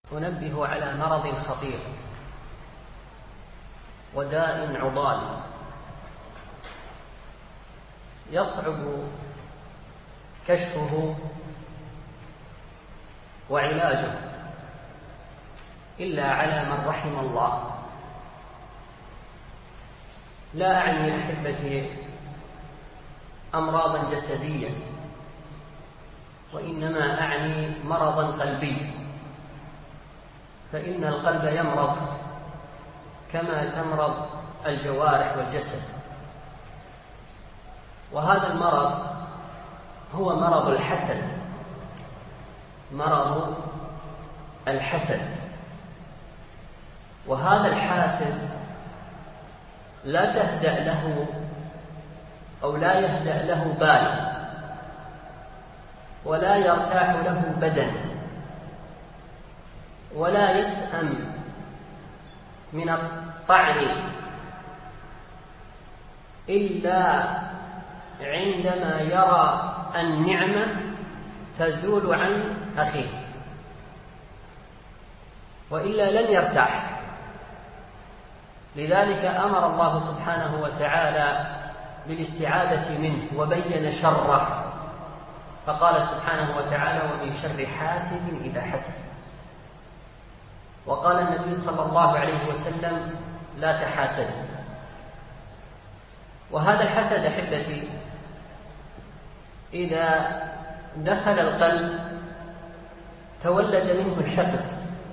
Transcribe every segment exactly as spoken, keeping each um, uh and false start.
أنبه على مرض خطير وداء عضال يصعب كشفه وعلاجه إلا على من رحم الله. لا أعني أحبتي أمراضا جسدية، وإنما أعني مرضا قلبي، فإن القلب يمرض كما تمرض الجوارح والجسد، وهذا المرض هو مرض الحسد. مرض الحسد، وهذا الحاسد لا تهدأ له أو لا يهدأ له بال، ولا يرتاح له بدن، ولا يسأم من الطعن إلا عندما يرى النعمة تزول عن أخيه، وإلا لن يرتاح. لذلك أمر الله سبحانه وتعالى بالاستعاذة منه وبين شره، فقال سبحانه وتعالى: ومن شر حاسد إذا حسد. وقال النبي صلى الله عليه وسلم: لا تحاسدوا. وهذا الحسد أحبتي إذا دخل القلب تولد منه الحقد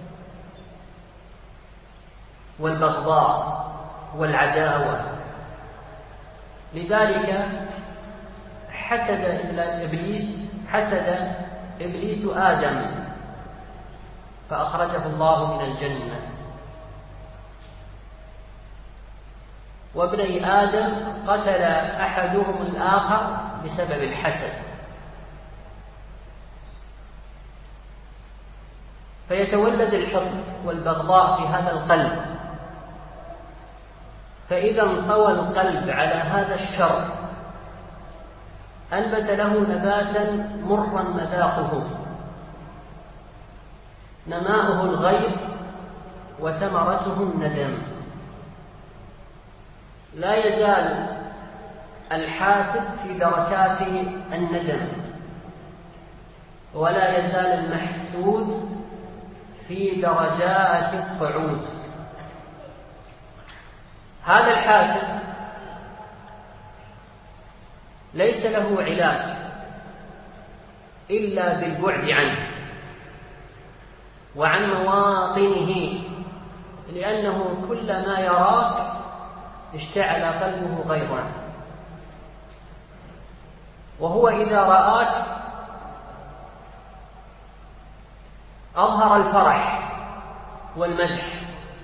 والبغضاء والعداوة. لذلك حسد إبليس حسد إبليس آدم فأخرجه الله من الجنة، وابني آدم قتل أحدهم الآخر بسبب الحسد. فيتولد الحقد والبغضاء في هذا القلب، فإذا انطوى القلب على هذا الشر أنبت له نباتا مرا مذاقه، نماؤه الغيظ وثمرته الندم. لا يزال الحاسد في دركات الندم، ولا يزال المحسود في درجات الصعود. هذا الحاسد ليس له علاج إلا بالبعد عنه وعن مواطنه، لأنه كلما يراك اشتعل قلبه غيظا، وهو إذا رآك أظهر الفرح والمدح،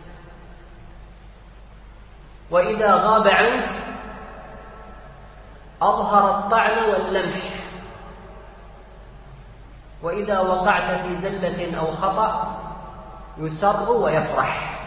وإذا غاب عنك أظهر الطعن واللمح، وإذا وقعت في زلة أو خطأ يسر ويفرح.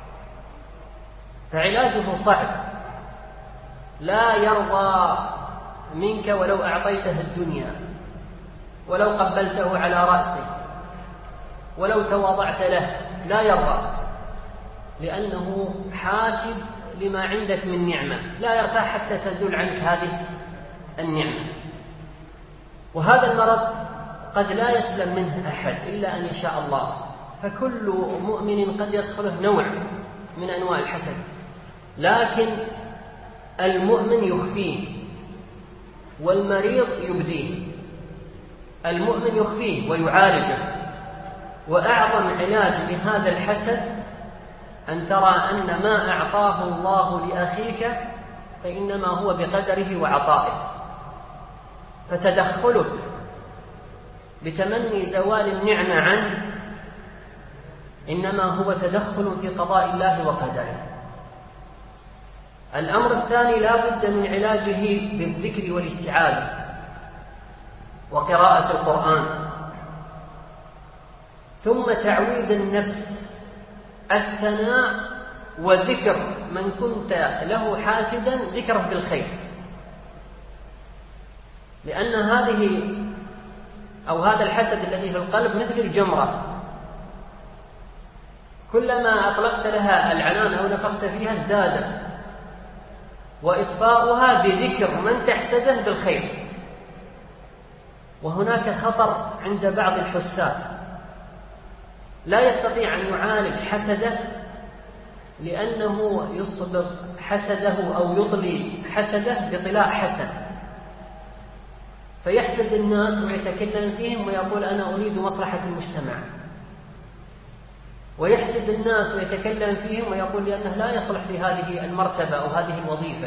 فعلاجه صعب، لا يرضى منك ولو أعطيته الدنيا، ولو قبلته على رأسه، ولو تواضعت له، لا يرضى، لأنه حاسد لما عندك من نعمة، لا يرتاح حتى تزول عنك هذه النعمة. وهذا المرض قد لا يسلم منه أحد إلا أن يشاء الله، فكل مؤمن قد يدخله نوع من أنواع الحسد، لكن المؤمن يخفيه والمريض يبديه. المؤمن يخفيه ويعالجه، وأعظم علاج لهذا الحسد أن ترى أن ما أعطاه الله لأخيك فإنما هو بقدره وعطائه، فتدخلك بتمني زوال النعمة عنه إنما هو تدخل في قضاء الله وقدره. الأمر الثاني لا بد من علاجه بالذكر والاستعاذة وقراءة القرآن، ثم تعويد النفس الثناء وذكر من كنت له حاسدا ذكره بالخير، لأن هذه أو هذا الحسد الذي في القلب مثل الجمرة، كلما أطلقت لها العنان أو نفخت فيها ازدادت، وإطفاؤها بذكر من تحسده بالخير. وهناك خطر عند بعض الحساد، لا يستطيع أن يعالج حسده لأنه يصبغ حسده أو يطلي حسده بطلاء حسن، فيحسد الناس ويتكلم فيهم ويقول أنا أريد مصلحة المجتمع، ويحسد الناس ويتكلم فيهم ويقول لأنه لا يصلح في هذه المرتبة أو هذه الوظيفة،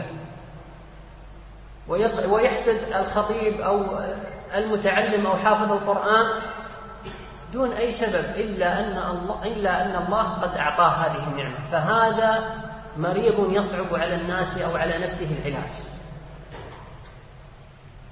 ويحسد الخطيب أو المتعلم أو حافظ القرآن دون أي سبب إلا أن الله, إلا أن الله قد أعطاه هذه النعمة. فهذا مريض يصعب على الناس أو على نفسه العلاج.